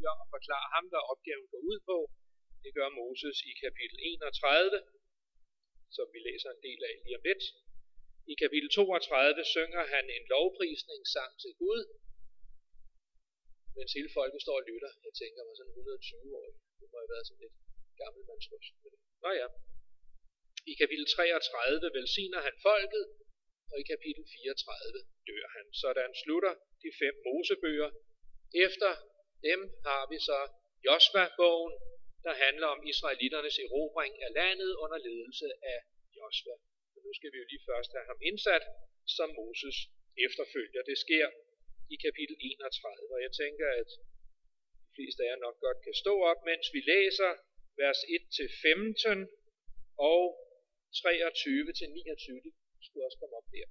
byer og forklare ham, hvad opgaven går ud på. Det gør Moses i kapitel 31, som vi læser en del af lige om lidt. I kapitel 32 synger han en lovprisningssang til Gud, mens hele folket står og lytter. Jeg tænker mig sådan 120 år. Det må have været sådan lidt gammelmandsrøst med det. Nå ja. I kapitel 33 velsigner han folket, og i kapitel 34 dør han. Sådan slutter de 5 Mosebøger. Efter dem har vi så Josva-bogen, der handler om israelitternes erobring af landet under ledelse af Josva. Men nu skal vi jo lige først have ham indsat som Moses efterfølger. Det sker i kapitel 31, og jeg tænker, at de fleste af jer nok godt kan stå op, mens vi læser vers 1-15 og 23-29. De skulle også komme op der.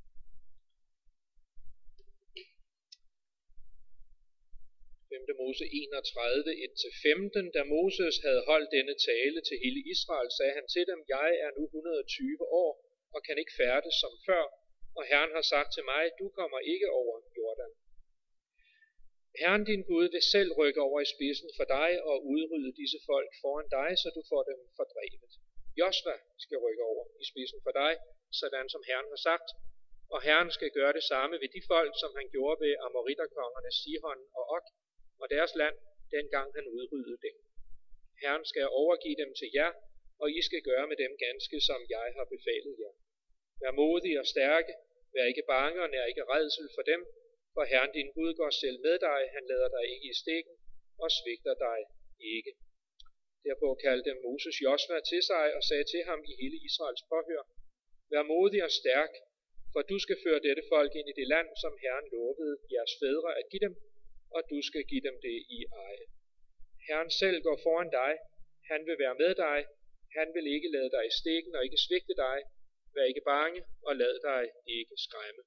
5. Mose 31, 1-15. Da Moses havde holdt denne tale til hele Israel, sagde han til dem, jeg er nu 120 år og kan ikke færdes som før, og Herren har sagt til mig, du kommer ikke over Jordan. Herren din Gud vil selv rykke over i spidsen for dig og udrydde disse folk foran dig, så du får dem fordrevet. Josva skal rykke over i spidsen for dig, sådan som Herren har sagt, og Herren skal gøre det samme ved de folk, som han gjorde ved amoritterkongerne Sihon og Og og deres land, dengang han udryddede dem. Herren skal overgive dem til jer, og I skal gøre med dem ganske, som jeg har befalet jer. Vær modige og stærke, vær ikke bange og nær ikke rædsel for dem, for Herren din Gud går selv med dig, han lader dig ikke i stikken og svigter dig ikke. Derpå kaldte Moses Josva til sig og sagde til ham i hele Israels påhør, vær modig og stærk, for du skal føre dette folk ind i det land, som Herren lovede jeres fædre at give dem, og du skal give dem det i eje. Herren selv går foran dig, han vil være med dig, han vil ikke lade dig i stikken og ikke svigte dig, vær ikke bange og lad dig ikke skræmme.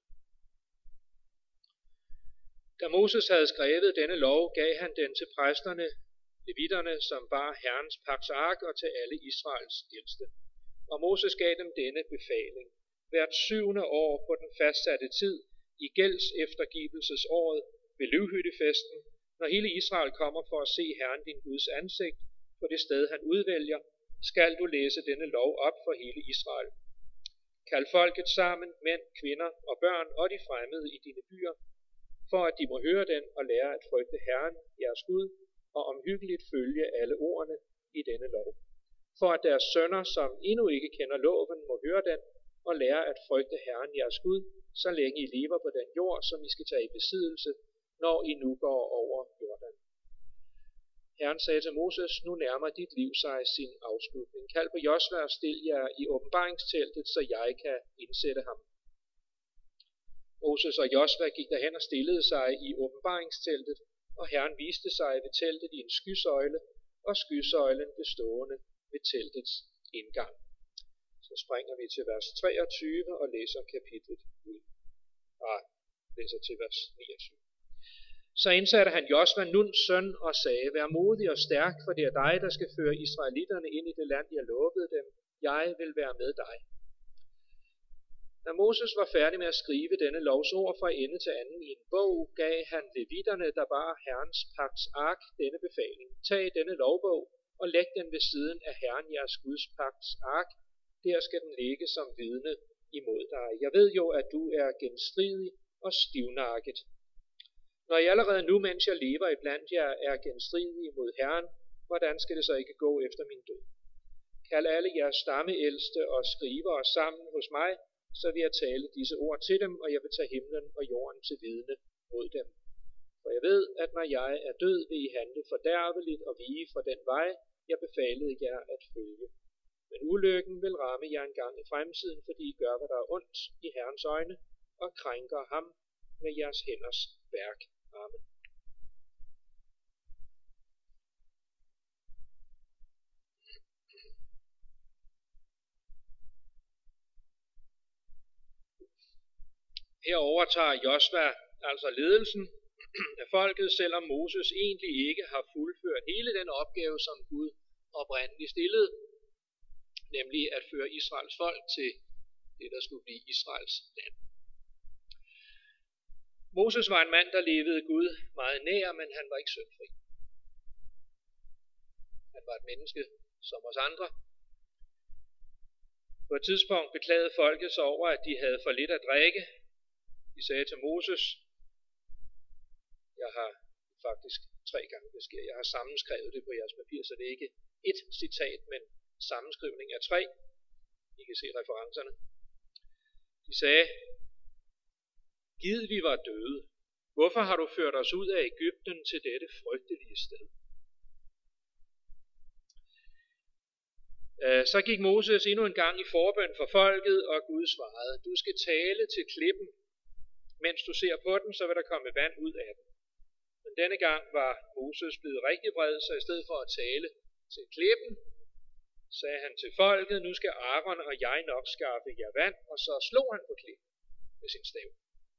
Da Moses havde skrevet denne lov, gav han den til præsterne, levitterne, som bar Herrens pagtsark og til alle Israels ældste. Og Moses gav dem denne befaling. Hvert 7. år på den fastsatte tid, i gælds eftergivelsesåret, ved løvhyttefesten, når hele Israel kommer for at se Herren din Guds ansigt på det sted han udvælger, skal du læse denne lov op for hele Israel. Kald folket sammen, mænd, kvinder og børn og de fremmede i dine byer, for at de må høre den og lære at frygte Herren, jeres Gud, og omhyggeligt følge alle ordene i denne lov. For at deres sønner, som endnu ikke kender loven, må høre den og lære at frygte Herren, jeres Gud, så længe I lever på den jord, som I skal tage i besiddelse, når I nu går over Jordan. Herren sagde til Moses, nu nærmer dit liv sig sin afslutning. Kald på Josva og stil jer i åbenbaringsteltet, så jeg kan indsætte ham. Moses og Josva gik derhen og stillede sig i åbenbaringsteltet, og Herren viste sig ved teltet i en skysøjle, og skysøjlen blev stående ved teltets indgang. Så springer vi til vers 23 og læser kapitlet ud. Og læser til vers 29. Så indsatte han Josva, Nuns søn, og sagde, vær modig og stærk, for det er dig, der skal føre israelitterne ind i det land, jeg lovede dem. Jeg vil være med dig. Da Moses var færdig med at skrive denne lovs ord fra ende til anden i en bog, gav han levitterne, der bar Herrens pagts ark, denne befaling. Tag denne lovbog og læg den ved siden af Herren jeres Guds pagts ark. Der skal den ligge som vidne imod dig. Jeg ved jo, at du er genstridig og stivnakket. Når jeg allerede nu, mens jeg lever iblandt jer, er genstridig imod Herren, hvordan skal det så ikke gå efter min død? Kald alle jeres stammeældste og skrivere sammen hos mig, så vil jeg tale disse ord til dem, og jeg vil tage himlen og jorden til vidne mod dem. For jeg ved, at når jeg er død, vil I handle fordærveligt og vige fra den vej, jeg befalede jer at følge. Men ulykken vil ramme jer engang i fremtiden, fordi I gør, hvad der er ondt i Herrens øjne, og krænker ham med jeres hænders værk. Amen. Her overtager Josva altså ledelsen af folket, selvom Moses egentlig ikke har fuldført hele den opgave, som Gud oprindeligt stillede, nemlig at føre Israels folk til det, der skulle blive Israels land. Moses var en mand, der levede Gud meget nær, men han var ikke syndfri. Han var et menneske som os andre. På et tidspunkt beklagede folket sig over, at de havde for lidt at drikke. De sagde til Moses, jeg har faktisk 3 gange det sker. Jeg har sammenskrevet det på jeres papir, så det er ikke et citat, men sammenskrivning af 3. I kan se referencerne. De sagde, gid vi var døde. Hvorfor har du ført os ud af Egypten til dette frygtelige sted? Så gik Moses endnu en gang i forbøn for folket, og Gud svarede, du skal tale til klippen. Mens du ser på den, så vil der komme vand ud af den. Men denne gang var Moses blevet rigtig vred, så i stedet for at tale til klippen, sagde han til folket, nu skal Aaron og jeg nok skaffe jer vand, og så slog han på klippen med sin stav.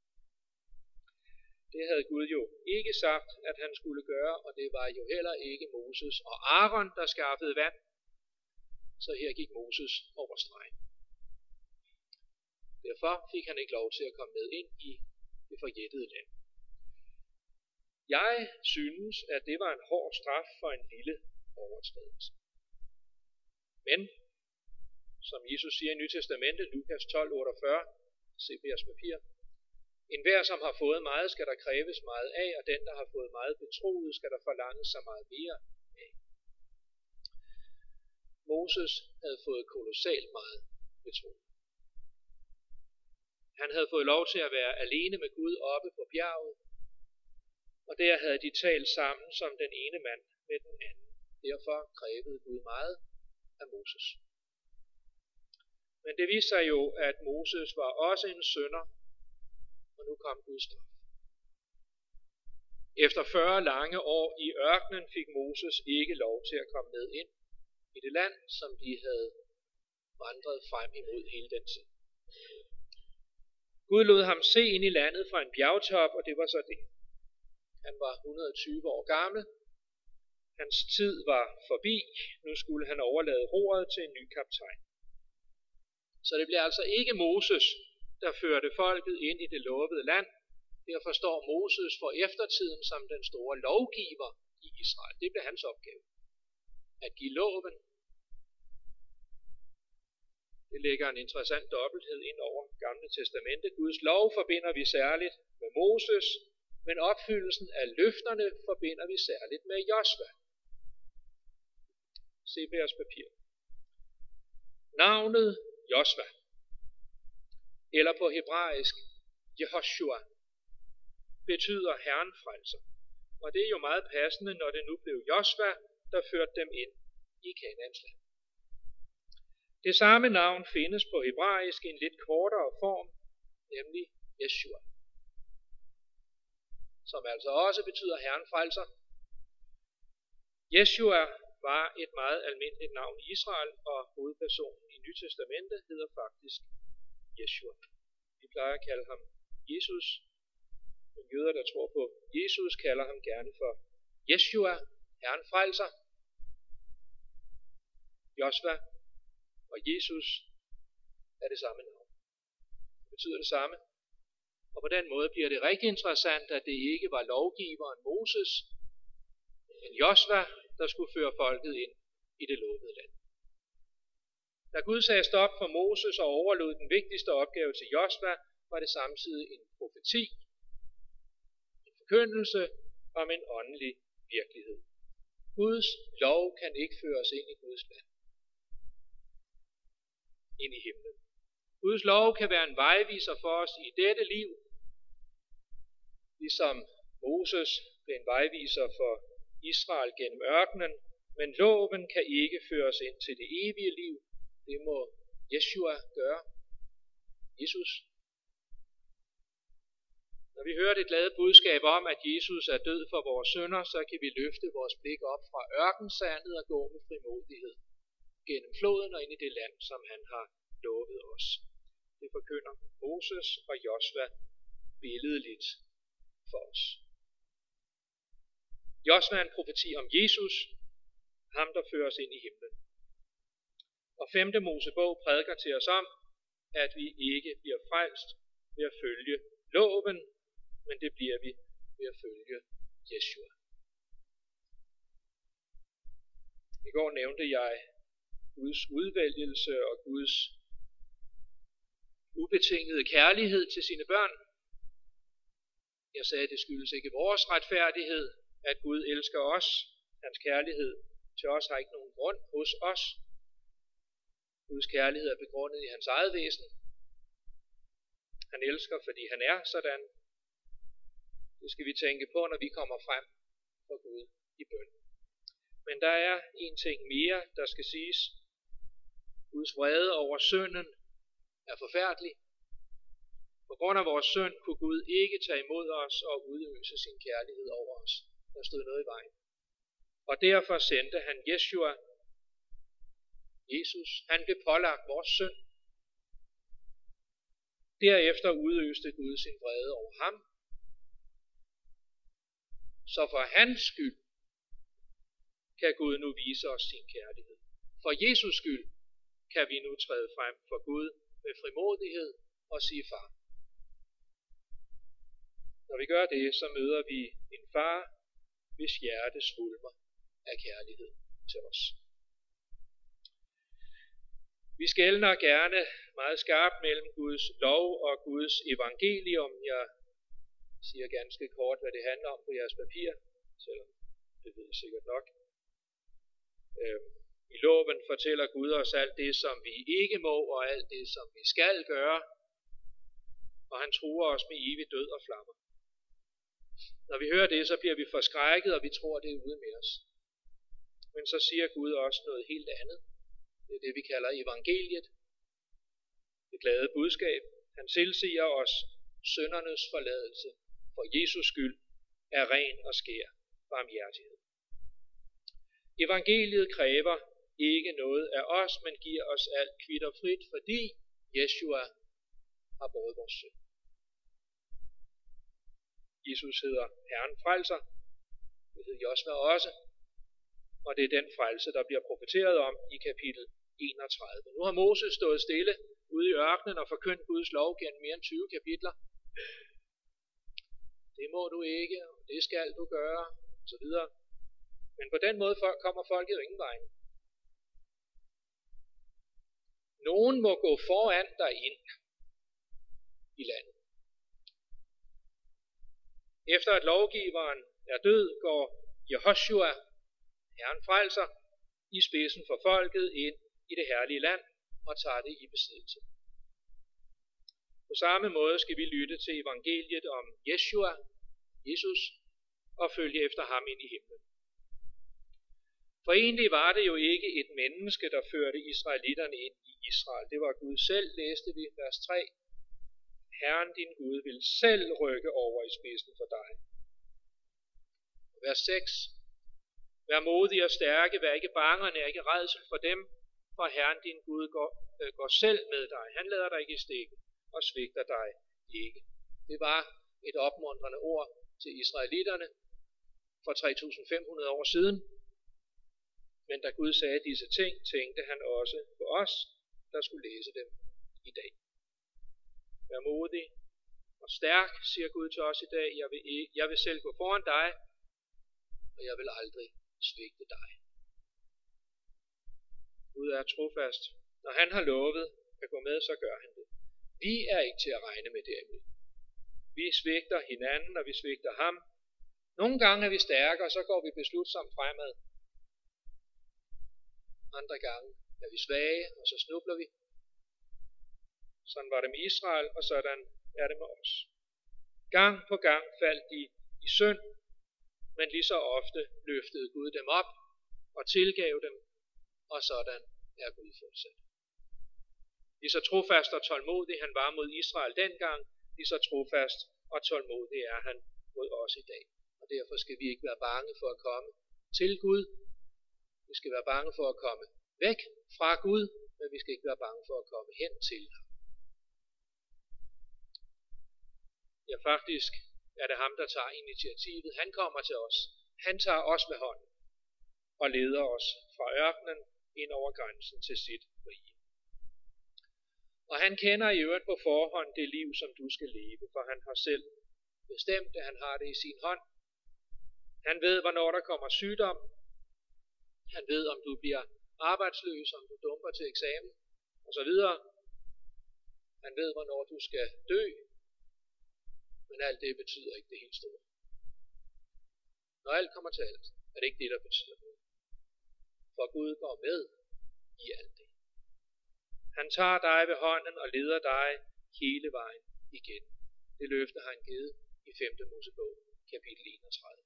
Det havde Gud jo ikke sagt, at han skulle gøre, og det var jo heller ikke Moses og Aaron, der skaffede vand. Så her gik Moses over stregen. Derfor fik han ikke lov til at komme med ind i det forjættede land. Jeg synes, at det var en hård straf for en lille overtrædelse. Men, som Jesus siger i Nye Testamentet, Lukas 12:48, se på jeres papir, enhver, som har fået meget, skal der kræves meget af, og den, der har fået meget betroet, skal der forlanges så meget mere af. Moses havde fået kolossalt meget betroet. Han havde fået lov til at være alene med Gud oppe på bjerget, og der havde de talt sammen som den ene mand med den anden. Derfor krævede Gud meget af Moses. Men det viste sig jo, at Moses var også en synder, og nu kom Guds straf. Efter 40 lange år i ørkenen fik Moses ikke lov til at komme med ind i det land, som de havde vandret frem imod hele den tid. Gud lod ham se ind i landet fra en bjergtop, og det var så det. Han var 120 år gammel. Hans tid var forbi. Nu skulle han overlade roret til en ny kaptajn. Så det blev altså ikke Moses, der førte folket ind i det lovede land. Derfor står Moses for eftertiden som den store lovgiver i Israel. Det blev hans opgave. At give loven. Det lægger en interessant dobbelthed ind over Gamle Testamente. Guds lov forbinder vi særligt med Moses, men opfyldelsen af løfterne forbinder vi særligt med Josva. Se på jeres papir. Navnet Josva, eller på hebraisk Jehoshua, betyder Herren frelser. Og det er jo meget passende, når det nu blev Josva, der førte dem ind i Kanaans land. Det samme navn findes på hebraisk i en lidt kortere form, nemlig Yeshua, som altså også betyder Herren frelser. Yeshua var et meget almindeligt navn i Israel, og hovedpersonen i Nye Testamentet hedder faktisk Yeshua. Vi plejer at kalde ham Jesus, men jøder, der tror på Jesus, kalder ham gerne for Yeshua, Herren frelser. Josva og Jesus er det samme navn. Det betyder det samme. Og på den måde bliver det rigtig interessant, at det ikke var lovgiveren Moses, men Josva, der skulle føre folket ind i det lovede land. Da Gud sagde stop for Moses og overlod den vigtigste opgave til Josva, var det samtidig en profeti, en forkyndelse om en åndelig virkelighed. Guds lov kan ikke føre os ind i Guds land, ind i himlen. Guds lov kan være en vejviser for os i dette liv, ligesom Moses blev en vejviser for Israel gennem ørkenen, men loven kan ikke føre os ind til det evige liv. Det må Yeshua gøre. Jesus. Når vi hører det glade budskab om, at Jesus er død for vores synder, så kan vi løfte vores blik op fra ørkensandet og gå med frimodighed gennem floden og ind i det land, som han har lovet os. Det forkynder Moses og Josva billedligt for os. Josva er en profeti om Jesus, ham der fører os ind i himlen. Og 5. Mosebog prædiker til os om, at vi ikke bliver frelst ved at følge loven, men det bliver vi ved at følge Yeshua. I går nævnte jeg Guds udvælgelse og Guds ubetingede kærlighed til sine børn. Jeg sagde, at det skyldes ikke vores retfærdighed, at Gud elsker os. Hans kærlighed til os har ikke nogen grund hos os. Guds kærlighed er begrundet i hans eget væsen. Han elsker, fordi han er sådan. Det skal vi tænke på, når vi kommer frem for Gud i bøn. Men der er en ting mere, der skal siges. Guds vrede over synden er forfærdelig. På grund af vores synd kunne Gud ikke tage imod os og udøse sin kærlighed over os. Der stod noget i vejen. Og derfor sendte han Jeshua, Jesus. Han blev pålagt vores synd. Derefter udøste Gud sin vrede over ham. Så for hans skyld kan Gud nu vise os sin kærlighed. For Jesus skyld kan vi nu træde frem for Gud med frimodighed og sige far. Når vi gør det, så møder vi en far, hvis hjerte svulmer af kærlighed til os. Vi skelner gerne meget skarpt mellem Guds lov og Guds evangelium. Jeg siger ganske kort, hvad det handler om på jeres papir, selvom det ved I sikkert nok. I loven fortæller Gud os alt det, som vi ikke må, og alt det, som vi skal gøre. Og han truer os med evig død og flammer. Når vi hører det, så bliver vi forskrækket, og vi tror, det er ude med os. Men så siger Gud også noget helt andet. Det er det, vi kalder evangeliet. Det glade budskab. Han tilsiger os syndernes forladelse. For Jesus skyld er ren og skær barmhjertighed. Evangeliet kræver ikke noget af os, men giver os alt kvitterfrit, fordi Jeshua har båret vores synd. Jesus hedder Herren frelser. Det hedder Josva også. Og det er den frelse, der bliver profeteret om i kapitel 31. Nu har Moses stået stille ude i ørkenen og forkyndt Guds lov gennem mere end 20 kapitler. Det må du ikke, og det skal du gøre, osv. Men på den måde kommer folket jo ingen vejen. Nogen må gå foran dig ind i landet. Efter at lovgiveren er død, går Jehoshua, Herren frelser, i spidsen for folket ind i det herlige land og tager det i besiddelse. På samme måde skal vi lytte til evangeliet om Jeshua, Jesus, og følge efter ham ind i himlen. For egentlig var det jo ikke et menneske, der førte israelitterne ind i Israel. Det var Gud selv, læste vi vers 3. Herren din Gud vil selv rykke over i spidsen for dig. Vers 6. Vær modig og stærke, vær ikke bange og nær ikke rædsel for dem, for Herren din Gud går selv med dig. Han lader dig ikke i stikken og svigter dig ikke. Det var et opmuntrende ord til israelitterne for 3.500 år siden. Men da Gud sagde disse ting, tænkte han også på os, der skulle læse dem i dag. Vær modig og stærk, siger Gud til os i dag. Jeg vil selv gå foran dig, og jeg vil aldrig svigte dig. Gud er trofast. Når han har lovet at gå med, så gør han det. Vi er ikke til at regne med derimod. Vi svigter hinanden, og vi svigter ham. Nogle gange er vi stærke, og så går vi beslutsomt fremad. Andre gange er vi svage, og så snubler vi. Sådan var det med Israel, og sådan er det med os. Gang på gang faldt de i synd, men lige så ofte løftede Gud dem op og tilgav dem, og sådan er Gud fortsat. Lige så trofast og tålmodig han var mod Israel dengang, lige så trofast og tålmodig er han mod os i dag. Og derfor skal vi ikke være bange for at komme til Gud. Vi skal være bange for at komme væk fra Gud, men vi skal ikke være bange for at komme hen til ham. Ja, faktisk er det ham, der tager initiativet. Han kommer til os. Han tager os med hånden og leder os fra ørkenen ind over grænsen til sit rige. Og han kender i øvrigt på forhånd det liv, som du skal leve, for han har selv bestemt det. Han har det i sin hånd. Han ved, hvornår der kommer sygdom. Han ved, om du bliver arbejdsløs, om du dumper til eksamen, osv. Han ved, hvornår du skal dø. Men alt det betyder ikke det helt store. Når alt kommer til alt, er det ikke det, der betyder noget. For Gud går med i alt det. Han tager dig ved hånden og leder dig hele vejen igen. Det løfte har han givet i 5. Mosebog, kapitel 31.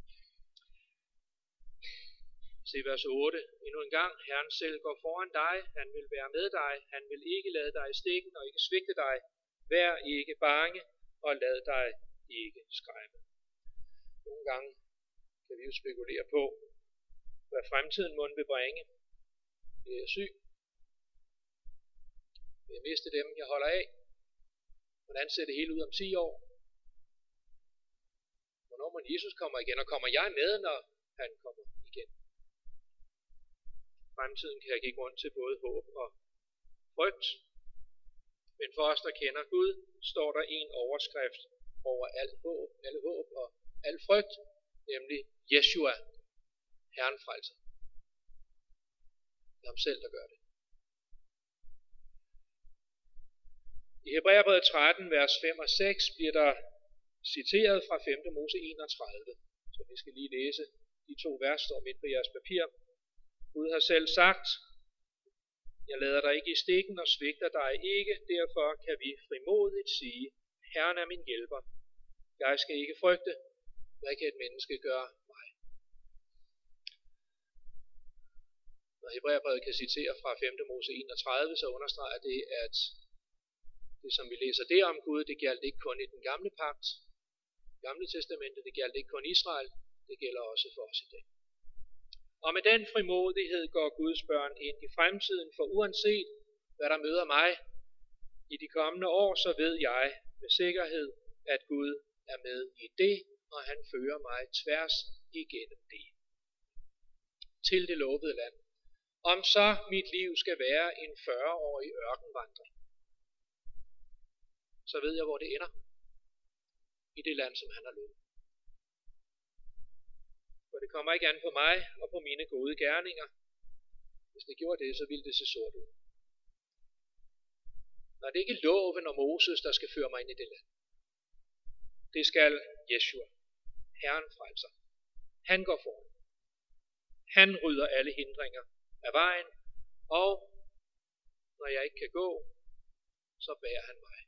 Se vers 8. Endnu en gang. Herren selv går foran dig. Han vil være med dig. Han vil ikke lade dig i stikken og ikke svigte dig. Vær ikke bange og lad dig ikke skræmme. Nogle gange kan vi jo spekulere på, hvad fremtiden måtte vil bringe. Bliver jeg syg? Vil jeg miste dem, jeg holder af? Hvordan ser det hele ud om 10 år? Hvornår må Jesus kommer igen? Og kommer jeg med, når han kommer igen? Fremtiden kan jeg give grund til både håb og frygt. Men for os, der kender Gud, står der en overskrift over alle håb og al frygt, nemlig Jeshua, Herren frelser. Det er ham selv, der gør det. I Hebræerbrevet 13, vers 5 og 6 bliver der citeret fra 5. Mose 31. Så vi skal lige læse de 2 vers, står midt på jeres papir. Gud har selv sagt, jeg lader dig ikke i stikken og svigter dig ikke, derfor kan vi frimodigt sige, Herren er min hjælper. Jeg skal ikke frygte, hvad kan et menneske gøre mig? Når Hebræerbrevet kan citere fra 5. Mose 31, så understreger det, at det som vi læser der om Gud, det gælder ikke kun i den gamle pagt, gamle testamentet, det gælder ikke kun Israel, det gælder også for os i dag. Og med den frimodighed går Guds børn ind i fremtiden, for uanset hvad der møder mig i de kommende år, så ved jeg med sikkerhed, at Gud er med i det, og han fører mig tværs igennem det. Til det lovede land. Om så mit liv skal være en 40-årig ørkenvandring, så ved jeg, hvor det ender. I det land, som han har lovet. For det kommer ikke an på mig og på mine gode gerninger. Hvis det gjorde det, så ville det se sort ud. Når det ikke er loven og Moses, der skal føre mig ind i det land. Det skal Jeshua, Herren frelser. Han går foran. Han rydder alle hindringer af vejen, og når jeg ikke kan gå, så bærer han mig.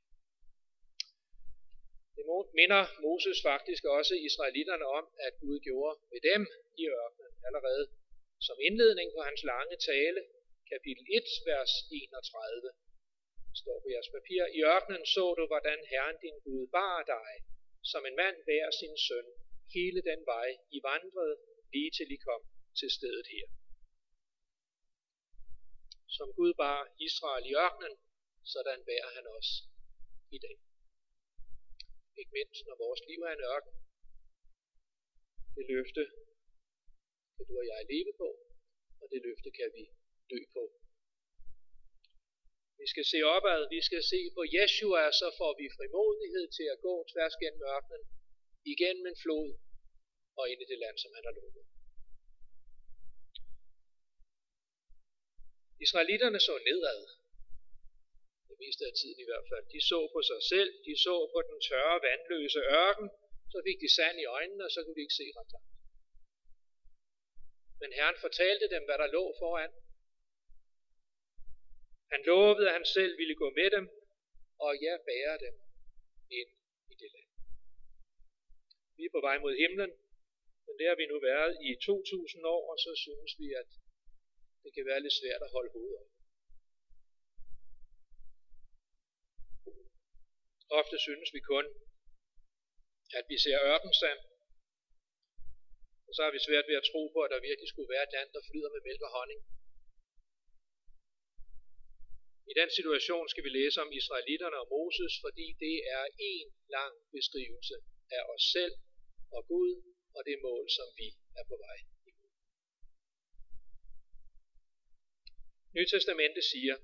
Det minder Moses faktisk også israelitterne om, at Gud gjorde med dem i ørkenen allerede som indledning på hans lange tale, kapitel 1, vers 31. Står på jeres papir. I ørkenen så du, hvordan Herren din Gud bar dig, som en mand bærer sin søn, hele den vej I vandrede, lige til I kom til stedet her. Som Gud bar Israel i ørkenen, sådan bærer han os i dag. Ikke mindst når vores liv er en ørken. Det løfte kan du og jeg leve på, og det løfte kan vi dø på. Vi skal se opad, vi skal se på Jeshua, så får vi frimodighed til at gå tværs gennem ørkenen, igennem en flod og ind i det land, som han har lovet. Israelitterne så nedad. Det meste af tiden i hvert fald. De så på sig selv, de så på den tørre, vandløse ørken, så fik de sand i øjnene, og så kunne de ikke se ret langt. Men Herren fortalte dem, hvad der lå foran. Han lovede, at han selv ville gå med dem, og jeg bærer dem ind i det land. Vi er på vej mod himlen, men der har vi nu været i 2000 år, og så synes vi, at det kan være lidt svært at holde hovedet op. Ofte synes vi kun, at vi ser ørkensand, og så har vi svært ved at tro på, at der virkelig skulle være et land, der flyder med mælk og honning. I den situation skal vi læse om israelitterne og Moses, fordi det er en lang beskrivelse af os selv og Gud og det mål, som vi er på vej imod. Nye Testamentet siger,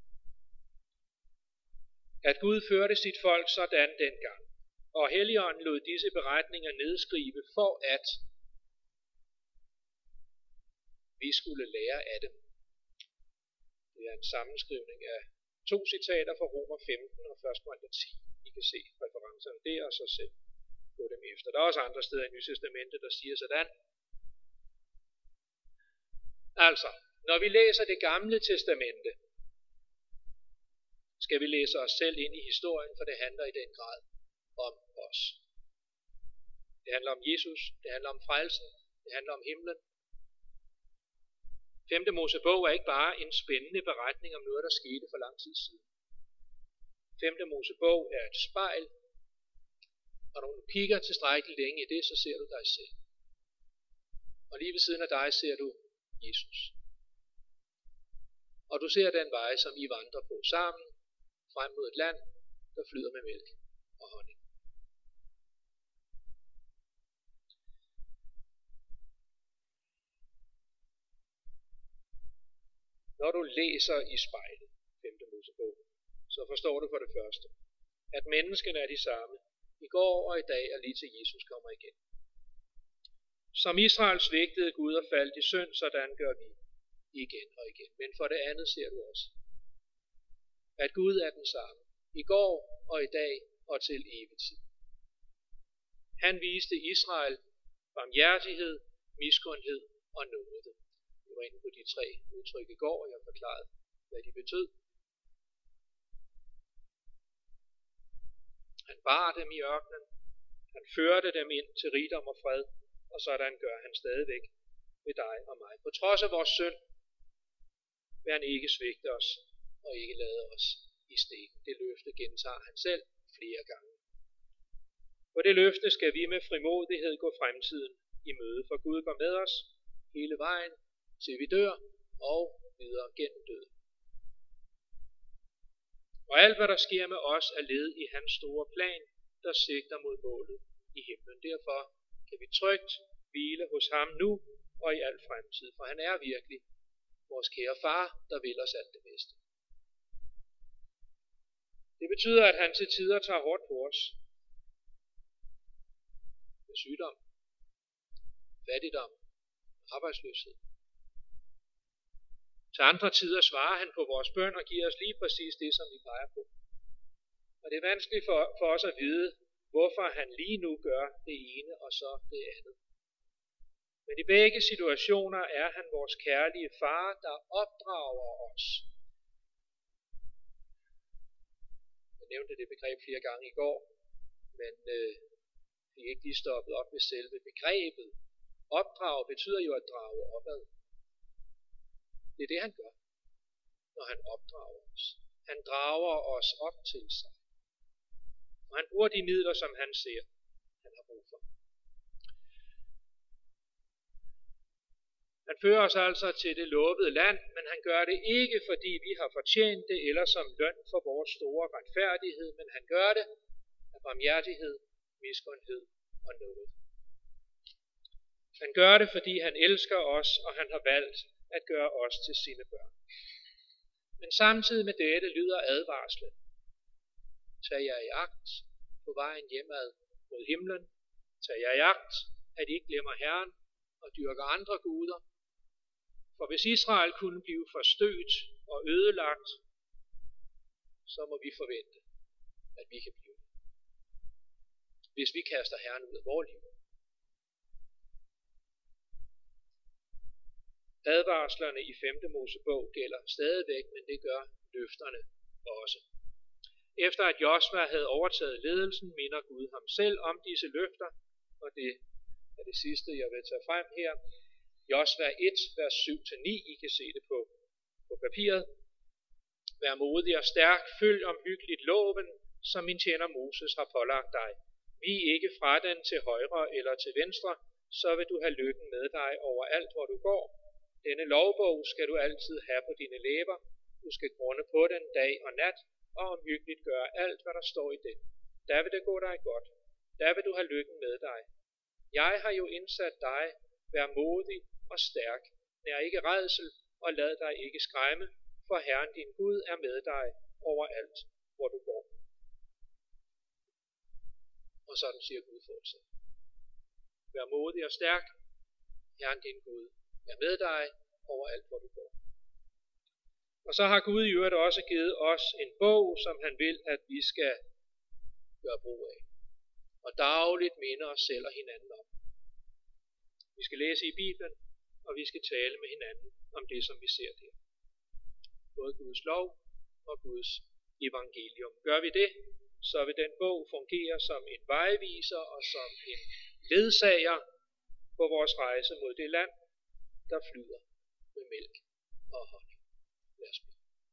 at Gud førte sit folk sådan dengang, og Helligånden lod disse beretninger nedskrive for at vi skulle lære af dem. Det er en sammenskrivning af 2 citater fra Romer 15 og 1. Korinther 10. I kan se referencerne der og så selv gå dem efter. Der er også andre steder i Nye Testamentet, der siger sådan. Altså, når vi læser det gamle testamente, skal vi læse os selv ind i historien, for det handler i den grad om os. Det handler om Jesus, det handler om frelsen, det handler om himlen. 5. Mosebog er ikke bare en spændende beretning om noget, der skete for lang tid siden. 5. Mosebog er et spejl, og når du kigger tilstrækkeligt længe i det, så ser du dig selv. Og lige ved siden af dig ser du Jesus. Og du ser den vej, som I vandrer på sammen, frem mod et land, der flyder med mælk og honning. Når du læser i spejlet, 5. Mosebog, så forstår du for det første, at menneskene er de samme i går og i dag og lige til Jesus kommer igen. Som Israel svigtede Gud og faldt i synd, sådan gør vi igen og igen. Men for det andet ser du også, at Gud er den samme i går og i dag og til evig tid. Han viste Israel barmhjertighed, miskundhed og nåde. Vi var inde på de 3 udtryk i går, og jeg forklarede, hvad de betød. Han bar dem i ørkenen, han førte dem ind til rigdom og fred, og sådan gør han stadigvæk ved dig og mig. På trods af vores synd, vil han ikke svigte os og ikke lade os i stikken. Det løfte gentager han selv flere gange. På det løfte skal vi med frimodighed gå fremtiden i møde, for Gud går med os hele vejen, til vi dør og videre gennem døden. Og alt hvad der sker med os er led i hans store plan, der sigter mod målet i himlen. Derfor kan vi trygt hvile hos ham nu og i al fremtid, for han er virkelig vores kære far, der vil os alt det bedste. Det betyder, at han til tider tager hårdt på os. Med sygdom, fattigdom, arbejdsløshed. Til andre tider svarer han på vores bøn og giver os lige præcis det, som vi peger på. Og det er vanskeligt for os at vide, hvorfor han lige nu gør det ene og så det andet. Men i begge situationer er han vores kærlige far, der opdrager os. Jeg nævnte det begreb flere gange i går, men vi er ikke lige stoppet op ved selve begrebet. Opdrage betyder jo at drage opad. Det er det, han gør, når han opdrager os. Han drager os op til sig. Og han bruger de midler, som han ser, han har brug for. Han fører os altså til det lovede land, men han gør det ikke, fordi vi har fortjent det, eller som løn for vores store retfærdighed, men han gør det af barmhjertighed, miskundhed og nåde. Han gør det, fordi han elsker os, og han har valgt at gøre os til sine børn. Men samtidig med dette lyder advarslen. Tag jer i agt på vejen hjemad mod himlen. Tag jer i agt, at I ikke glemmer Herren og dyrker andre guder. For hvis Israel kunne blive forstødt og ødelagt, så må vi forvente, at vi kan blive. Hvis vi kaster Herren ud af vores liv. Advarslerne i 5. Mosebog gælder stadigvæk, men det gør løfterne også. Efter at Josva havde overtaget ledelsen, minder Gud ham selv om disse løfter, og det er det sidste, jeg vil tage frem her. Josva 1, vers 7-9, I kan se det på papiret. Vær modig og stærk, følg omhyggeligt loven, som min tjener Moses har pålagt dig. Vi ikke fra den til højre eller til venstre, så vil du have lykken med dig overalt, hvor du går. Denne lovbog skal du altid have på dine læber. Du skal grunde på den dag og nat, og omhyggeligt gøre alt, hvad der står i den. Der vil det gå dig godt. Der vil du have lykken med dig. Jeg har jo indsat dig. Vær modig og stærk. Nær ikke rædsel, og lad dig ikke skræmme, for Herren din Gud er med dig overalt, hvor du går. Og sådan siger Gud fortsat. Vær modig og stærk. Herren din Gud er med dig overalt, hvor du går. Og så har Gud i øvrigt også givet os en bog, som han vil, at vi skal gøre brug af. Og dagligt minde os selv og hinanden om. Vi skal læse i Bibelen, og vi skal tale med hinanden om det, som vi ser der. Både Guds lov og Guds evangelium. Gør vi det, så vil den bog fungere som en vejviser og som en ledsager på vores rejse mod det land, der flyder med mælk og honning. Lad os bede.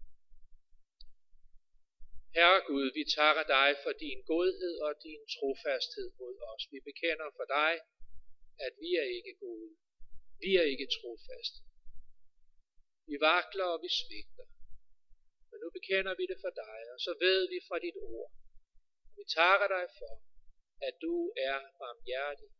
Herre Gud, vi takker dig for din godhed og din trofasthed mod os. Vi bekender for dig, at vi er ikke gode. Vi er ikke trofaste. Vi vakler og vi svigter. Men nu bekender vi det for dig, og så ved vi fra dit ord. Vi takker dig for, at du er barmhjertig,